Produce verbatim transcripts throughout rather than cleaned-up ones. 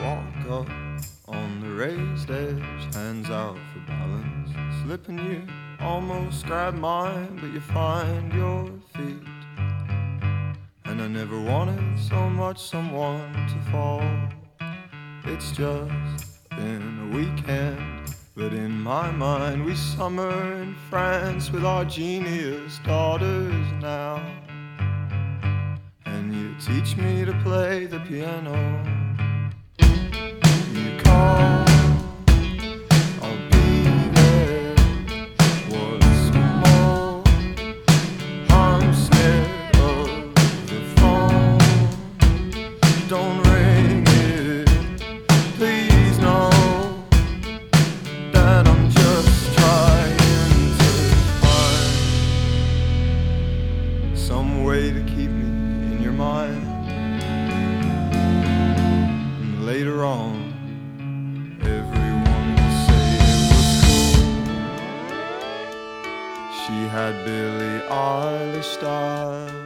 walk up on the raised edge, hands out for balance, slipping you almost grab mine, but you find your feet. And I never wanted so much someone to fall. It's just been a weekend, but in my mind we summer in France with our genius daughters now. And you teach me to play the piano. You call, I'll be there. What's more, I'm scared of the phone. Don't ring it, please know that I'm just trying to find some way to keep me in your mind. And later on, everyone will say it was cool. She had Billie Eilish style,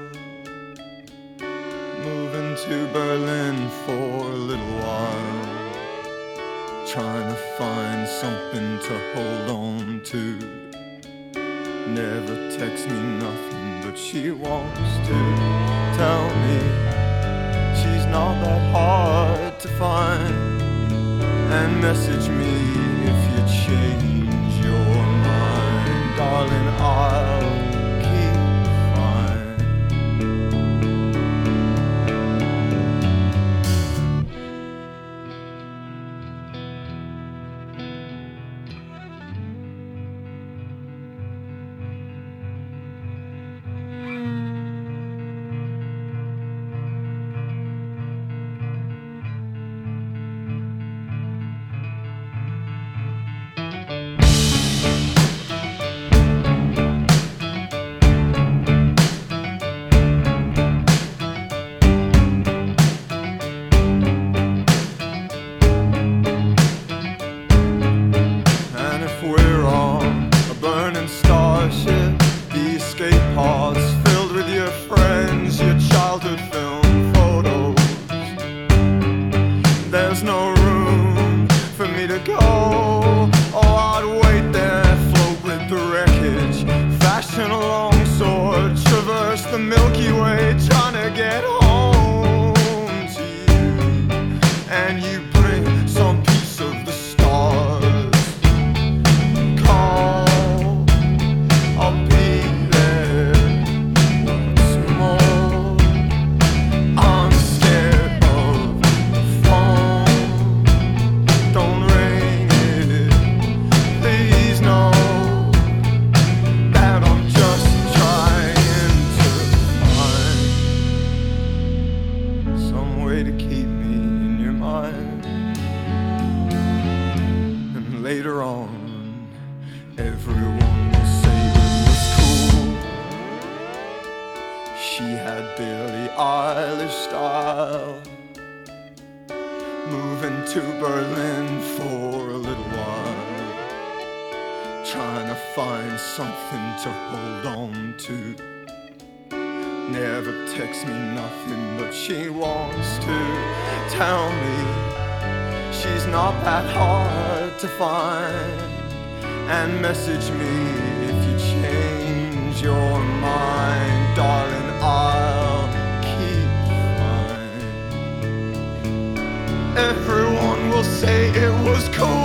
moving to Berlin for a little while, trying to find something to hold on to. Never texts me nothing, but she wants to tell me she's not that hard to find. And message me if you change your mind, darling, I'll keep fine. We're on a burning starship, the escape pods filled with your friends, your childhood film photos. There's no room for me to go. Oh, I'd wait there, float with the wreckage, fashion a long sword, traverse the Milky Way, trying to get home to you. And you bring some piece of the stars. To keep me in your mind. And later on, everyone will say it was cool. She had Billie Eilish style, moving to Berlin for a little while, trying to find something to hold on to. Never texts me nothing, but she wants to tell me she's not that hard to find. And message me if you change your mind, darling, I'll keep fine. Everyone will say it was cool.